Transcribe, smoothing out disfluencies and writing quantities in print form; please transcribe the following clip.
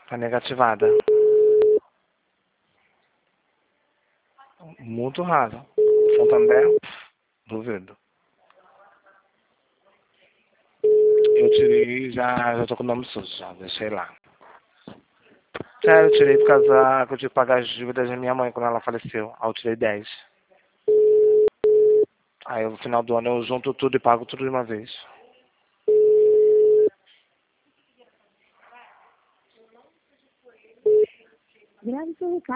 Tá negativada. Muito raro. Santander, duvido. Eu tirei, já tô com o nome sujo, já deixei lá. Sério, eu tirei por causa que eu tive que pagar as dívidas da minha mãe quando ela faleceu. Aí eu tirei 10. Aí no final do ano eu junto tudo e pago tudo de uma vez. Grave seu recado.